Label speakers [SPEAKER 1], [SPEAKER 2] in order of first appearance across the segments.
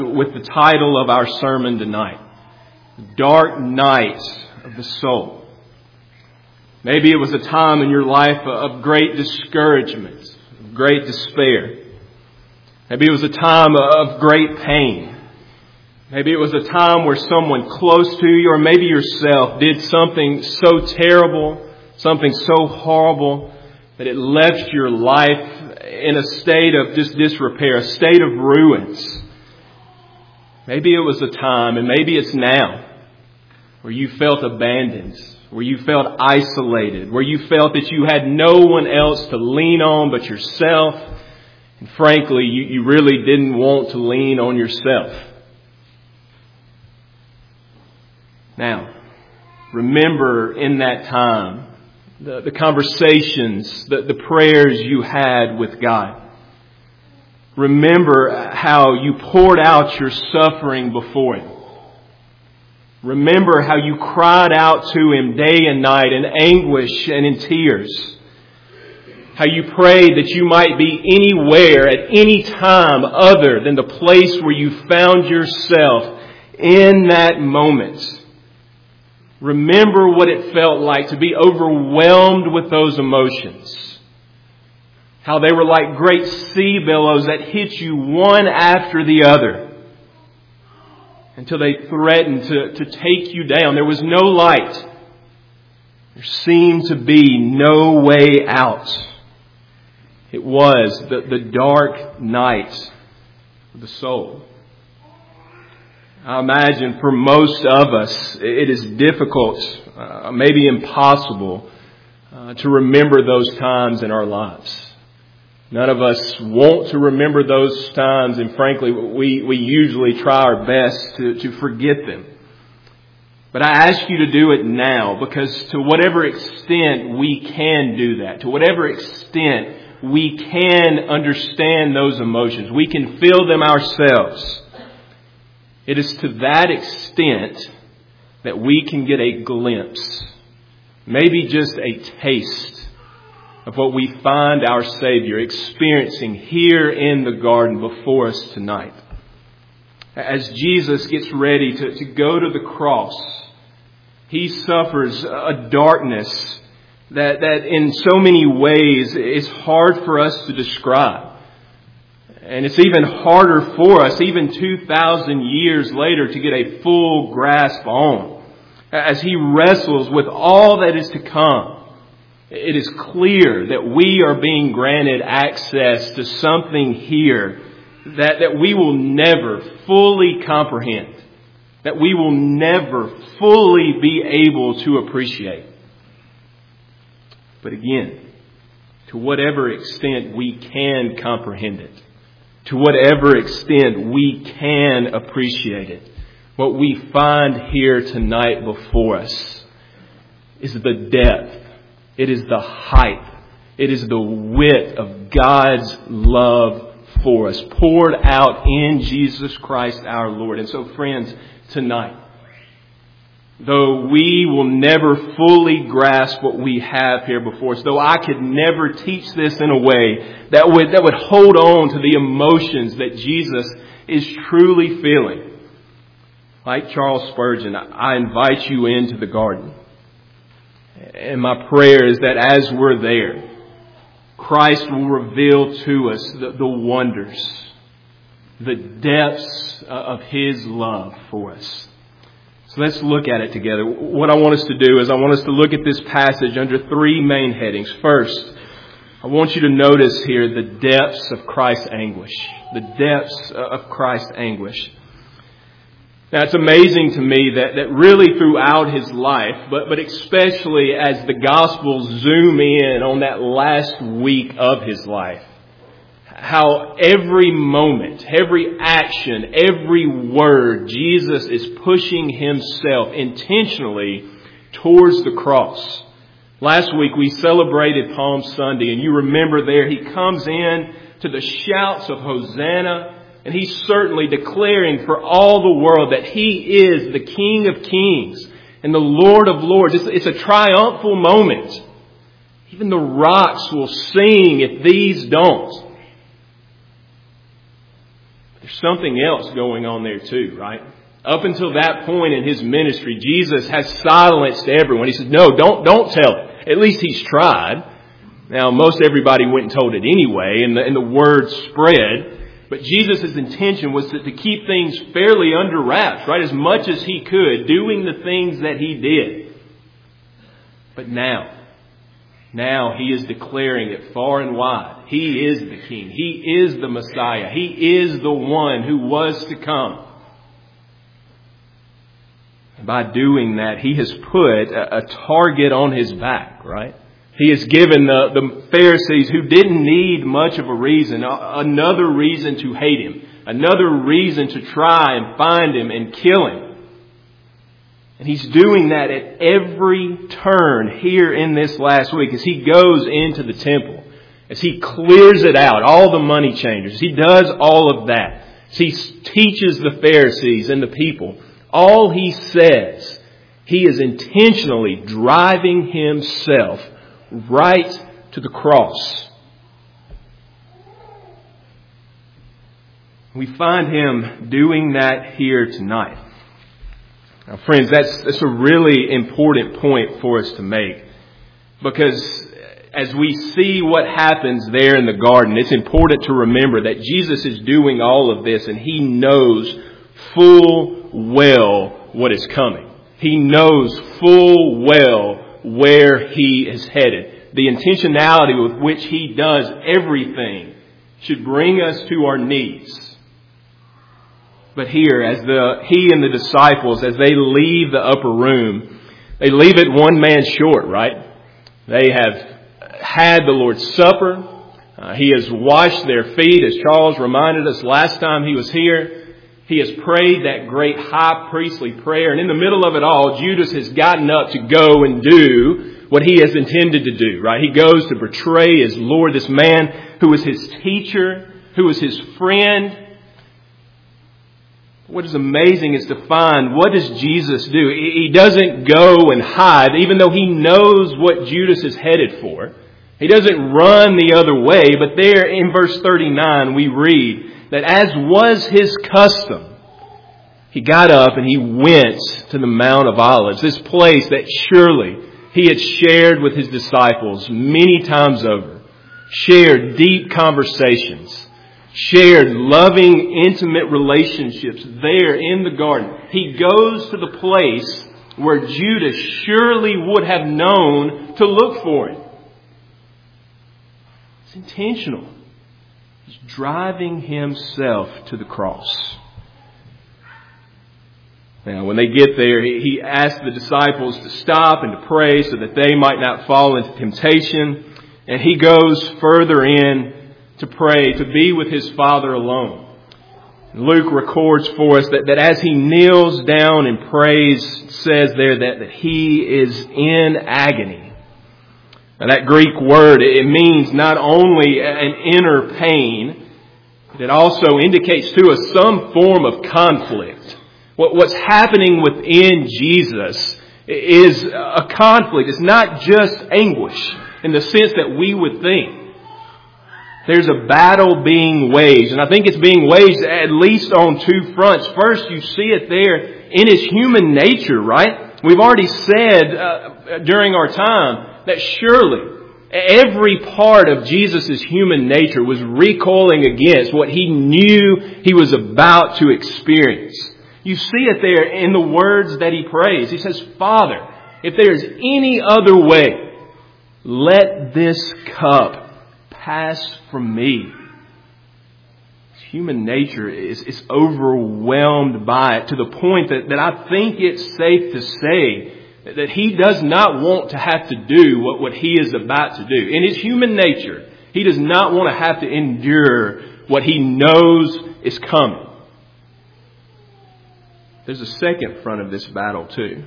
[SPEAKER 1] with the title of our sermon tonight, Dark Night of the Soul. Maybe it was a time in your life of great discouragement, of great despair. Maybe it was a time of great pain. Maybe it was a time where someone close to you, or maybe yourself, did something so terrible, something so horrible, that it left your life in a state of just disrepair, a state of ruins. Maybe it was a time, and maybe it's now, where you felt abandoned, where you felt isolated, where you felt that you had no one else to lean on but yourself. And frankly, you really didn't want to lean on yourself. Now, remember in that time, the conversations, the prayers you had with God. Remember how you poured out your suffering before Him. Remember how you cried out to Him day and night in anguish and in tears. How you prayed that you might be anywhere at any time other than the place where you found yourself in that moment. Remember what it felt like to be overwhelmed with those emotions. How they were like great sea billows that hit you one after the other until they threatened to take you down. There was no light. There seemed to be no way out. It was the dark night of the soul. I imagine for most of us, it is difficult, maybe impossible, to remember those times in our lives. None of us want to remember those times, and frankly, we usually try our best to forget them. But I ask you to do it now, because to whatever extent we can do that, to whatever extent we can understand those emotions, we can feel them ourselves, it is to that extent that we can get a glimpse, maybe just a taste, of what we find our Savior experiencing here in the garden before us tonight. As Jesus gets ready to go to the cross, He suffers a darkness that in so many ways is hard for us to describe. And it's even harder for us, even 2,000 years later, to get a full grasp on. As He wrestles with all that is to come, it is clear that we are being granted access to something here that we will never fully comprehend, that we will never fully be able to appreciate. But again, to whatever extent we can comprehend it, to whatever extent we can appreciate it, what we find here tonight before us is the depth. It is the height. It is the width of God's love for us, poured out in Jesus Christ our Lord. And so, friends, tonight, though we will never fully grasp what we have here before us, though I could never teach this in a way that would hold on to the emotions that Jesus is truly feeling, like Charles Spurgeon, I invite you into the garden. And my prayer is that as we're there, Christ will reveal to us the wonders, the depths of His love for us. So let's look at it together. What I want us to do is I want us to look at this passage under three main headings. First, I want you to notice here the depths of Christ's anguish. The depths of Christ's anguish. Now, it's amazing to me that really throughout His life, but especially as the Gospels zoom in on that last week of His life, how every moment, every action, every word, Jesus is pushing Himself intentionally towards the cross. Last week we celebrated Palm Sunday, and you remember there He comes in to the shouts of Hosanna. And He's certainly declaring for all the world that He is the King of Kings and the Lord of Lords. It's a triumphal moment. Even the rocks will sing if these don't. There's something else going on there too, right? Up until that point in his ministry, Jesus has silenced everyone. He says, no, don't tell it. At least he's tried. Now, most everybody went and told it anyway, and the word spread. But Jesus' intention was to keep things fairly under wraps, right? As much as he could, doing the things that he did. But now he is declaring it far and wide. He is the King. He is the Messiah. He is the one who was to come. And by doing that, he has put a target on his back, right? He has given the Pharisees, who didn't need much of a reason, another reason to hate him, another reason to try and find him and kill him. And he's doing that at every turn here in this last week as he goes into the temple, as he clears it out, all the money changers. He does all of that. As he teaches the Pharisees and the people. All he says, he is intentionally driving himself right to the cross. We find him doing that here tonight. Now, friends, that's a really important point for us to make, because as we see what happens there in the garden, it's important to remember that Jesus is doing all of this and he knows full well what is coming. He knows full well where he is headed. The intentionality with which he does everything should bring us to our knees. But here, as he and the disciples, as they leave the upper room, they leave it one man short, right? They have had the Lord's Supper. He has washed their feet, as Charles reminded us last time he was here. He has prayed that great high priestly prayer. And in the middle of it all, Judas has gotten up to go and do what he has intended to do, right? He goes to betray his Lord, this man who was his teacher, who was his friend. What is amazing is to find, what does Jesus do? He doesn't go and hide, even though he knows what Judas is headed for. He doesn't run the other way, but there in verse 39 we read that as was his custom, he got up and he went to the Mount of Olives, this place that surely he had shared with his disciples many times over, shared deep conversations, shared loving, intimate relationships there in the garden. He goes to the place where Judas surely would have known to look for him. It's intentional. He's driving himself to the cross. Now, when they get there, he asks the disciples to stop and to pray so that they might not fall into temptation. And he goes further in to pray, to be with his Father alone. Luke records for us that as he kneels down and prays, says there that he is in agony. Now that Greek word, it means not only an inner pain, but it also indicates to us some form of conflict. What's happening within Jesus is a conflict. It's not just anguish in the sense that we would think. There's a battle being waged, and I think it's being waged at least on two fronts. First, you see it there in his human nature, right? We've already said during our time that surely every part of Jesus' human nature was recoiling against what he knew he was about to experience. You see it there in the words that he prays. He says, Father, if there is any other way, let this cup pass from me. Human nature is overwhelmed by it to the point that I think it's safe to say that he does not want to have to do what he is about to do. In his human nature, he does not want to have to endure what he knows is coming. There's a second front of this battle too.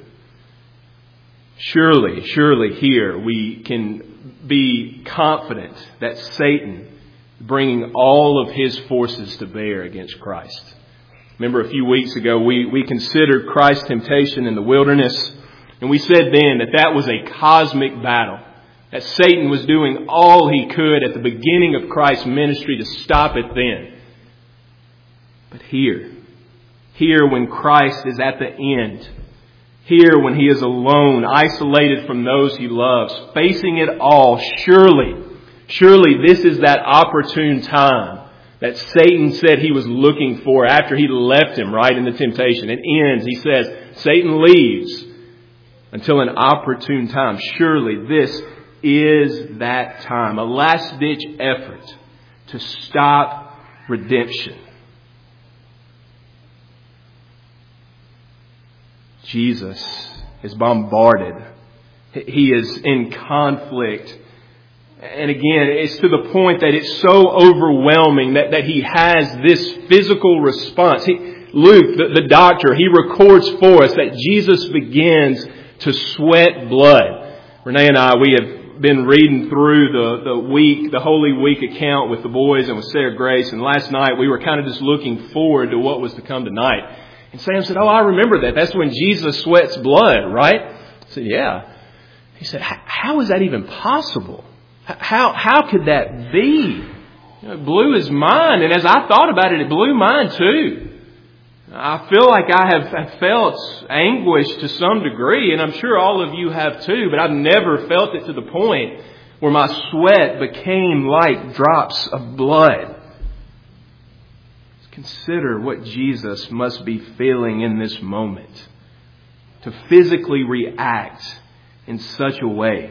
[SPEAKER 1] Surely here we can be confident that Satan is bringing all of his forces to bear against Christ. Remember a few weeks ago we considered Christ's temptation in the wilderness, and we said then that was a cosmic battle. That Satan was doing all he could at the beginning of Christ's ministry to stop it then. But here when Christ is at the end, here when He is alone, isolated from those He loves, facing it all, surely this is that opportune time that Satan said he was looking for after he left him right in the temptation. It ends, he says, Satan leaves until an opportune time. Surely this is that time, a last-ditch effort to stop redemption. Jesus is bombarded. He is in conflict. And again, it's to the point that it's so overwhelming that he has this physical response. Luke, the doctor, he records for us that Jesus begins to sweat blood. Renee and I, we have been reading through the Holy Week account with the boys and with Sarah Grace. And last night we were kind of just looking forward to what was to come tonight. And Sam said, "Oh, I remember that. That's when Jesus sweats blood, right?" I said, "Yeah." He said, "How is that even possible? How could that be?" It blew his mind. And as I thought about it, it blew mine too. I feel like I have felt anguish to some degree, and I'm sure all of you have too, but I've never felt it to the point where my sweat became like drops of blood. Consider what Jesus must be feeling in this moment to physically react in such a way.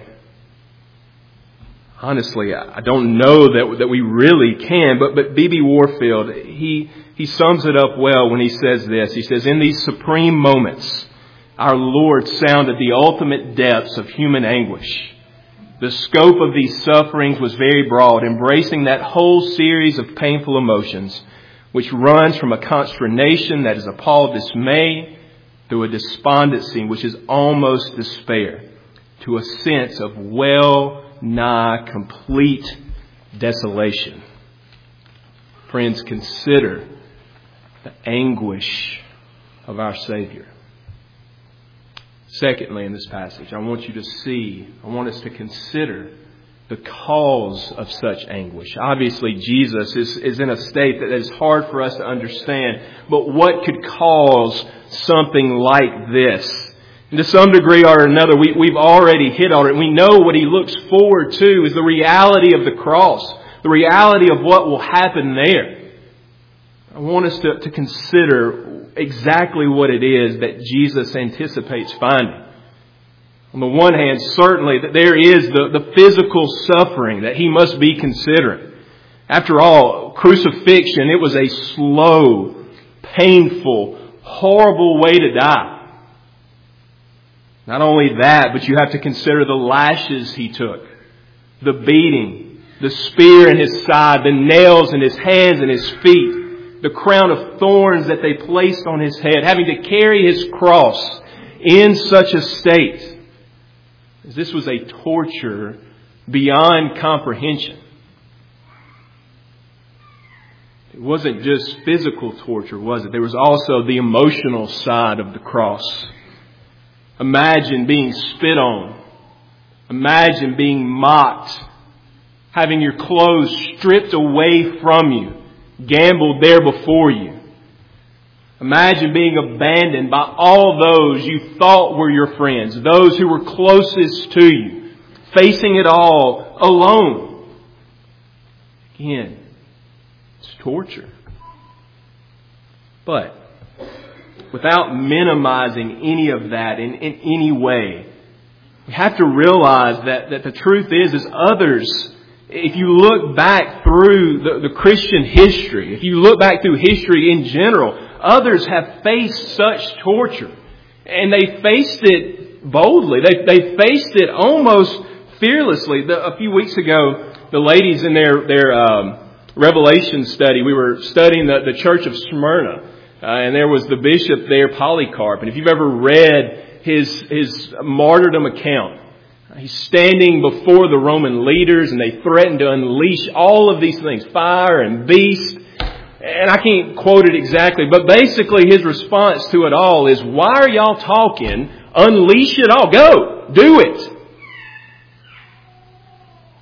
[SPEAKER 1] Honestly, I don't know that we really can, but B.B. Warfield, he sums it up well when he says this. He says, "In these supreme moments, our Lord sounded the ultimate depths of human anguish. The scope of these sufferings was very broad, embracing that whole series of painful emotions, which runs from a consternation that is appalled dismay, through a despondency which is almost despair, to a sense of well-nigh complete desolation." Friends, consider the anguish of our Savior. Secondly, in this passage, I want us to consider the cause of such anguish. Obviously, Jesus is in a state that is hard for us to understand. But what could cause something like this? And to some degree or another, we've already hit on it. We know what He looks forward to is the reality of the cross, the reality of what will happen there. I want us to consider exactly what it is that Jesus anticipates finding. On the one hand, certainly that there is the physical suffering that He must be considering. After all, crucifixion, it was a slow, painful, horrible way to die. Not only that, but you have to consider the lashes He took, the beating, the spear in His side, the nails in His hands and His feet, the crown of thorns that they placed on His head, having to carry His cross in such a state. This was a torture beyond comprehension. It wasn't just physical torture, was it? There was also the emotional side of the cross. Imagine being spit on. Imagine being mocked. Having your clothes stripped away from you. Gambled there before you. Imagine being abandoned by all those you thought were your friends, those who were closest to you, facing it all alone. Again, it's torture. But without minimizing any of that in any way, we have to realize that the truth is others, if you look back through the Christian history, if you look back through history in general, others have faced such torture. And they faced it boldly. They faced it almost fearlessly. A few weeks ago, the ladies in their Revelation study, we were studying the church of Smyrna. And there was the bishop there, Polycarp. And if you've ever read his martyrdom account, he's standing before the Roman leaders and they threaten to unleash all of these things, fire and beast. And I can't quote it exactly, but basically his response to it all is, "Why are y'all talking? Unleash it all. Go. Do it."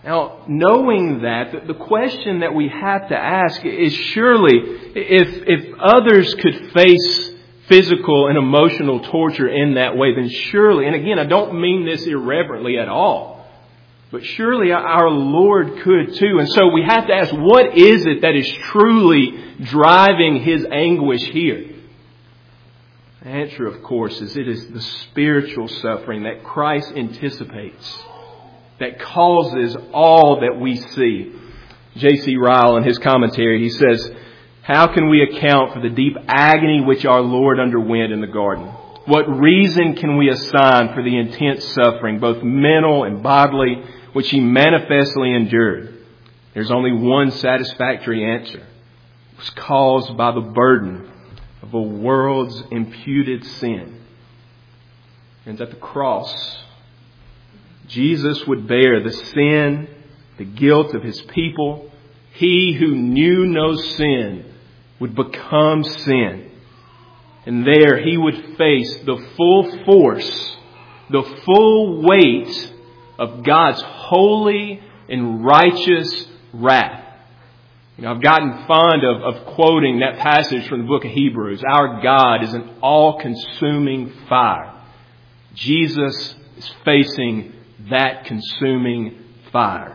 [SPEAKER 1] Now, knowing that, the question that we have to ask is surely, if others could face physical and emotional torture in that way, then surely, and again, I don't mean this irreverently at all, but surely our Lord could too. And so we have to ask, what is it that is truly driving His anguish here? The answer, of course, is it is the spiritual suffering that Christ anticipates, that causes all that we see. J.C. Ryle, in his commentary, he says, how can we account for the deep agony which our Lord underwent in the garden? What reason can we assign for the intense suffering, both mental and bodily, which He manifestly endured? There's only one satisfactory answer. It was caused by the burden of a world's imputed sin. And at the cross, Jesus would bear the sin, the guilt of His people. He who knew no sin would become sin. And there He would face the full force, the full weight of God's holy and righteous wrath. I've gotten fond of quoting that passage from the book of Hebrews. Our God is an all-consuming fire. Jesus is facing that consuming fire.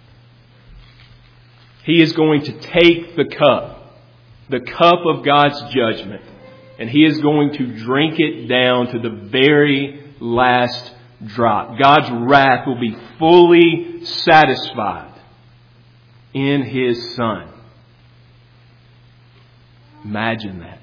[SPEAKER 1] He is going to take the cup of God's judgment, and He is going to drink it down to the very last drop. God's wrath will be fully satisfied in His Son. Imagine that.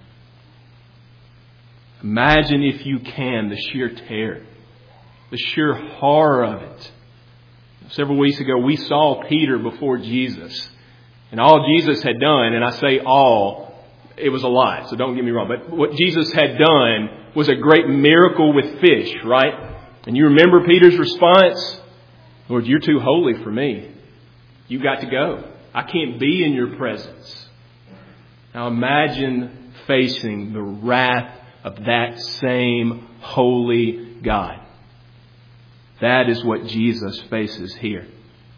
[SPEAKER 1] Imagine, if you can, the sheer terror, the sheer horror of it. Several weeks ago, we saw Peter before Jesus. And all Jesus had done, and I say all, it was a lot, so don't get me wrong. But what Jesus had done was a great miracle with fish, right? And you remember Peter's response? Lord, You're too holy for me. You've got to go. I can't be in Your presence. Now imagine facing the wrath of that same holy God. That is what Jesus faces here.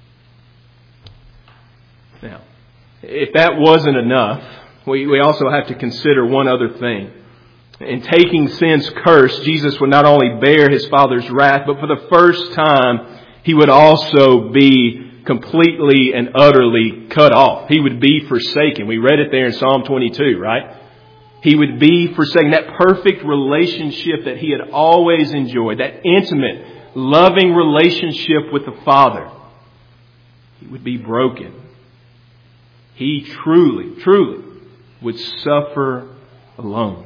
[SPEAKER 1] Now, if that wasn't enough, we also have to consider one other thing. In taking sin's curse, Jesus would not only bear His Father's wrath, but for the first time, He would also be completely and utterly cut off. He would be forsaken. We read it there in Psalm 22, right? He would be forsaken. That perfect relationship that He had always enjoyed, that intimate, loving relationship with the Father, He would be broken. He truly, truly would suffer alone.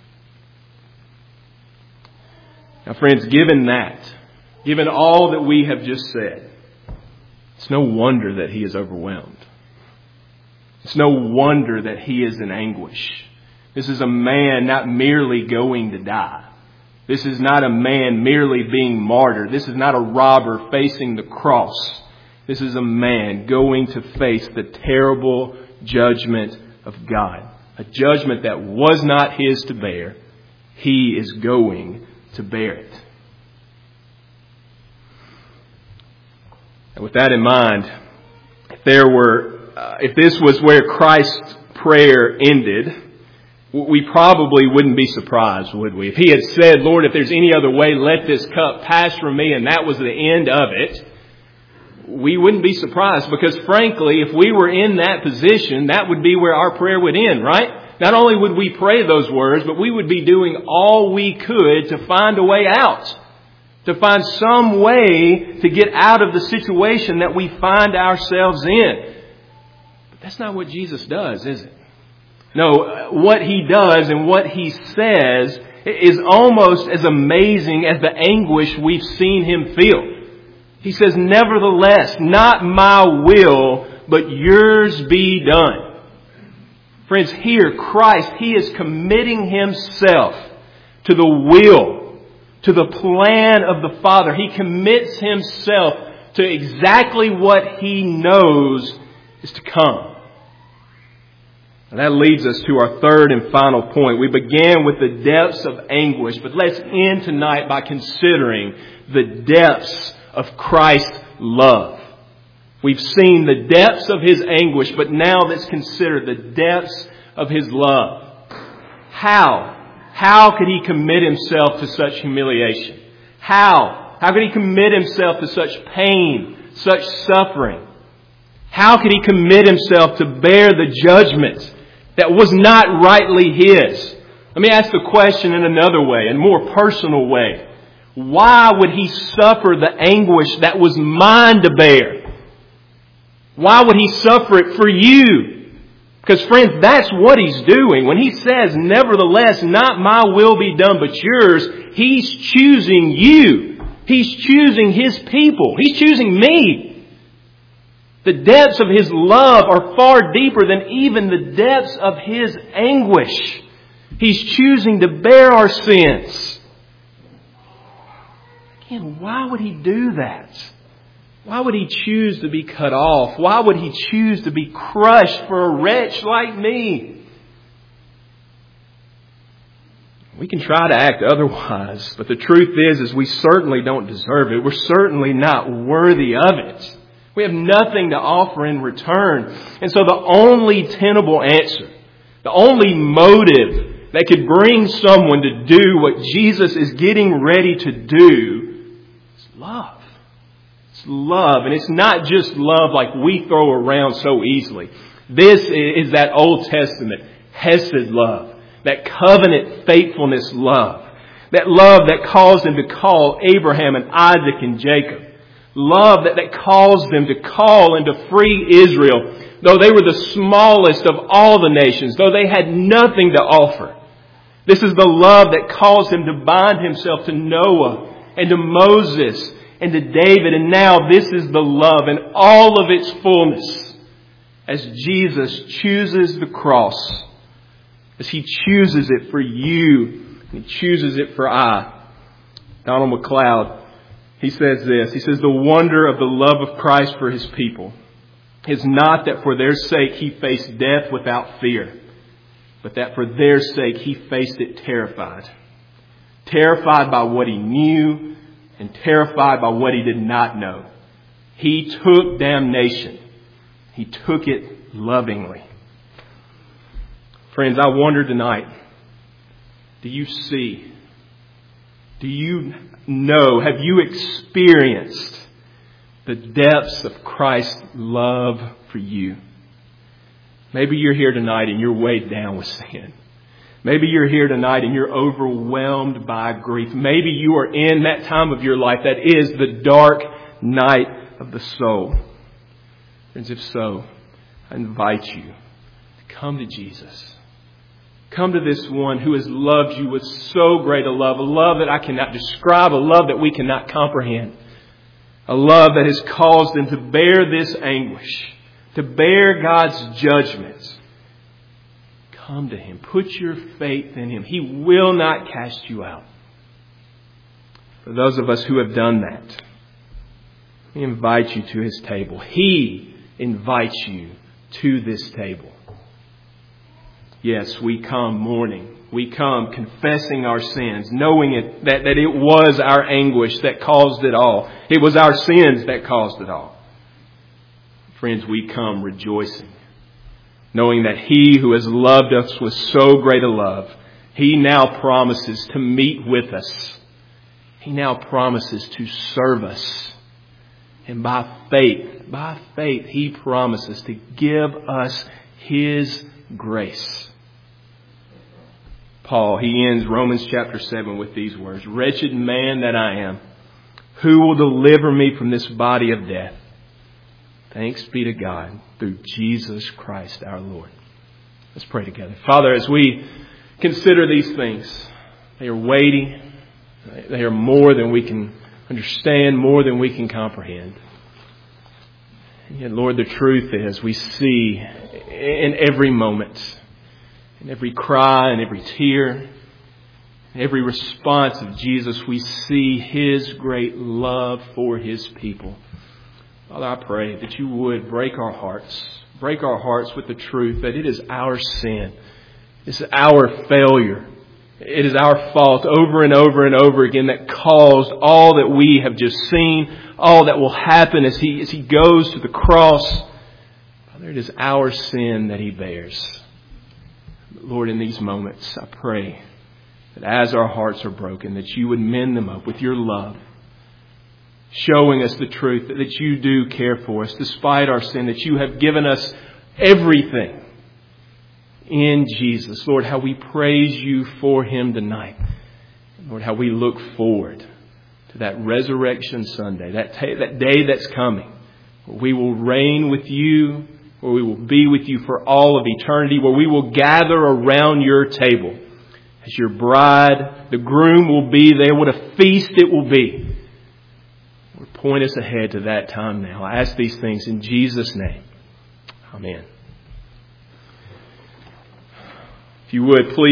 [SPEAKER 1] Now, friends, given all that we have just said, it's no wonder that He is overwhelmed. It's no wonder that He is in anguish. This is a man not merely going to die. This is not a man merely being martyred. This is not a robber facing the cross. This is a man going to face the terrible judgment of God. A judgment that was not His to bear. He is going to bear it. And with that in mind, if this was where Christ's prayer ended, we probably wouldn't be surprised, would we? If He had said, Lord, if there's any other way, let this cup pass from me, and that was the end of it, we wouldn't be surprised, because frankly, if we were in that position, that would be where our prayer would end, right? Not only would we pray those words, but we would be doing all we could to find a way out. To find some way to get out of the situation that we find ourselves in. But that's not what Jesus does, is it? No, what He does and what He says is almost as amazing as the anguish we've seen Him feel. He says, nevertheless, not my will, but Yours be done. Friends, here, Christ, He is committing Himself to the will, to the plan of the Father. He commits Himself to exactly what He knows is to come. And that leads us to our third and final point. We began with the depths of anguish, but let's end tonight by considering the depths of Christ's love. We've seen the depths of His anguish, but now let's consider the depths of His love. How? How could He commit Himself to such humiliation? How? How could He commit Himself to such pain, such suffering? How could He commit Himself to bear the judgment that was not rightly His? Let me ask the question in another way, in a more personal way. Why would He suffer the anguish that was mine to bear? Why would He suffer it for you? Because friends, that's what He's doing. When He says, nevertheless, not my will be done but yours, He's choosing you. He's choosing His people. He's choosing me. The depths of His love are far deeper than even the depths of His anguish. He's choosing to bear our sins. Again, why would He do that? Why would He choose to be cut off? Why would He choose to be crushed for a wretch like me? We can try to act otherwise, but the truth is we certainly don't deserve it. We're certainly not worthy of it. We have nothing to offer in return. And so the only tenable answer, the only motive that could bring someone to do what Jesus is getting ready to do is love. It's love. And it's not just love like we throw around so easily. This is that Old Testament Hesed love. That covenant faithfulness love. That love that caused Him to call Abraham and Isaac and Jacob. Love that caused them to call and to free Israel, though they were the smallest of all the nations, though they had nothing to offer. This is the love that caused Him to bind Himself to Noah and to Moses and to David. And now this is the love in all of its fullness as Jesus chooses the cross, as He chooses it for you, and He chooses it for I. Donald MacLeod, he says this. He says, the wonder of the love of Christ for His people is not that for their sake He faced death without fear, but that for their sake He faced it terrified. Terrified by what He knew and terrified by what He did not know. He took damnation. He took it lovingly. Friends, I wonder tonight, do you see? Do you know, have you experienced the depths of Christ's love for you? Maybe you're here tonight and you're weighed down with sin. Maybe you're here tonight and you're overwhelmed by grief. Maybe you are in that time of your life that is the dark night of the soul. Friends, if so, I invite you to come to Jesus. Come to this one who has loved you with so great a love that I cannot describe, a love that we cannot comprehend, a love that has caused Him to bear this anguish, to bear God's judgments. Come to Him. Put your faith in Him. He will not cast you out. For those of us who have done that, we invite you to His table. He invites you to this table. Yes, we come mourning. We come confessing our sins, knowing that it was our anguish that caused it all. It was our sins that caused it all. Friends, we come rejoicing, knowing that He who has loved us with so great a love, He now promises to meet with us. He now promises to serve us. And by faith, He promises to give us His grace. Paul, he ends Romans chapter 7 with these words, wretched man that I am, who will deliver me from this body of death? Thanks be to God through Jesus Christ our Lord. Let's pray together. Father, as we consider these things, they are weighty. They are more than we can understand, more than we can comprehend. And yet, Lord, the truth is we see in every moment, in every cry and every tear, in every response of Jesus, we see His great love for His people. Father, I pray that You would break our hearts with the truth that it is our sin, it's our failure, It is our fault over and over and over again that caused all that we have just seen, all that will happen as He goes to the cross. Father, it is our sin that He bears. Lord, in these moments, I pray that as our hearts are broken, that You would mend them up with Your love, showing us the truth that You do care for us despite our sin, that You have given us everything in Jesus. Lord, how we praise You for Him tonight. Lord, how we look forward to that Resurrection Sunday, that day that's coming, where we will reign with You, where we will be with You for all of eternity, where we will gather around Your table as Your bride. The groom will be there. What a feast it will be. Lord, point us ahead to that time now. I ask these things in Jesus' name. Amen. If you would, please.